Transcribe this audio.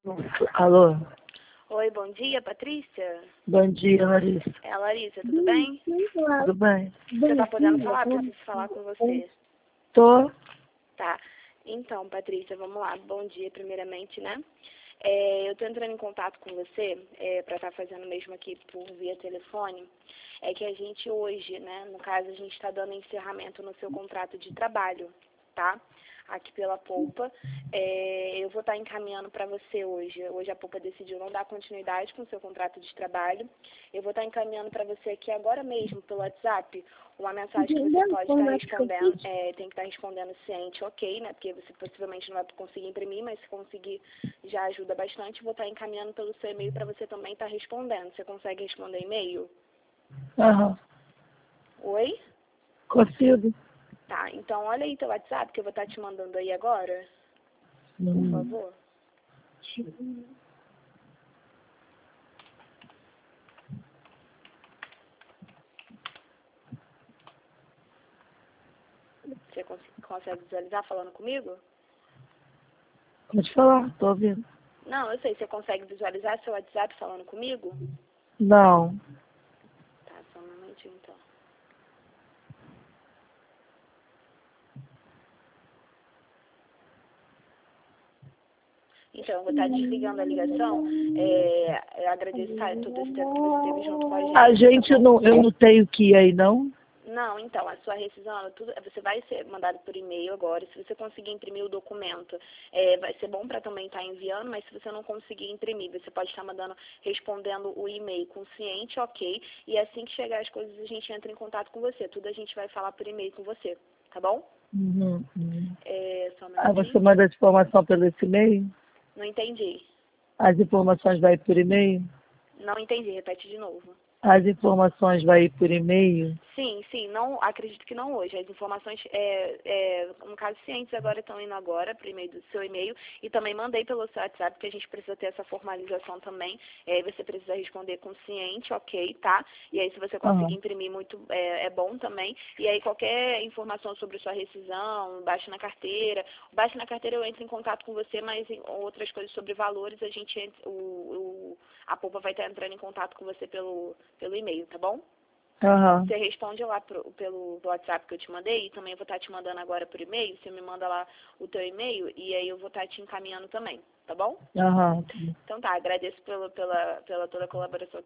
Alô? Oi, bom dia, Patrícia? Bom dia, Larissa. É a Larissa, tudo bem? Tudo bem? Você tá podendo falar? Preciso falar com você. Tô. Tá. Então, Patrícia, vamos lá. Bom dia, primeiramente, né? Eu tô entrando em contato com você para estar fazendo mesmo aqui por via telefone. É que a gente hoje, né, no caso, a gente está dando encerramento no seu contrato de trabalho, tá? Aqui pela Poupa. Eu vou estar encaminhando para você hoje. Hoje a Poupa decidiu não dar continuidade com o seu contrato de trabalho. Eu vou estar encaminhando para você aqui agora mesmo, pelo WhatsApp, uma mensagem que você pode estar respondendo, tem que estar respondendo ciente, ok, né? Porque você possivelmente não vai conseguir imprimir, mas se conseguir já ajuda bastante. Vou estar encaminhando pelo seu e-mail para você também estar respondendo. Você consegue responder e-mail? Aham. Oi? Consigo. Tá, então olha aí teu WhatsApp que eu vou estar te mandando aí agora, por favor. Você consegue visualizar falando comigo? Pode falar, tô ouvindo. Não, eu sei, você consegue visualizar seu WhatsApp falando comigo? Não. Tá, só um momentinho então. Então, eu vou estar desligando a ligação. Eu agradeço todo esse tempo que você esteve junto com a gente. A gente não, eu não tenho que ir aí, não? Não, então, a sua rescisão, você vai ser mandado por e-mail agora. Se você conseguir imprimir o documento, vai ser bom para também estar enviando, mas se você não conseguir imprimir, você pode estar respondendo o e-mail com ciente, ok, e assim que chegar as coisas a gente entra em contato com você. Tudo a gente vai falar por e-mail com você, tá bom? Uhum. Só um Ah, você minutinho. manda as informações pelo esse e-mail? Não entendi. As informações vai por e-mail? Não entendi, repete de novo. As informações vai por e-mail? Sim, não, acredito que não hoje. As informações, no caso, cientes agora estão indo agora para o e-mail do seu e-mail e também mandei pelo seu WhatsApp, porque a gente precisa ter essa formalização também. E aí você precisa responder com ciente, ok, tá? E aí se você conseguir imprimir muito, é bom também. E aí qualquer informação sobre sua rescisão, baixe na carteira. Baixe na carteira eu entro em contato com você, mas em outras coisas sobre valores, a gente, a Poupa vai estar entrando em contato com você pelo e-mail, tá bom? Você responde lá pelo WhatsApp que eu te mandei e também eu vou estar te mandando agora por e-mail. Você me manda lá o teu e-mail e aí eu vou estar te encaminhando também, tá bom? Então tá, agradeço pela toda a colaboração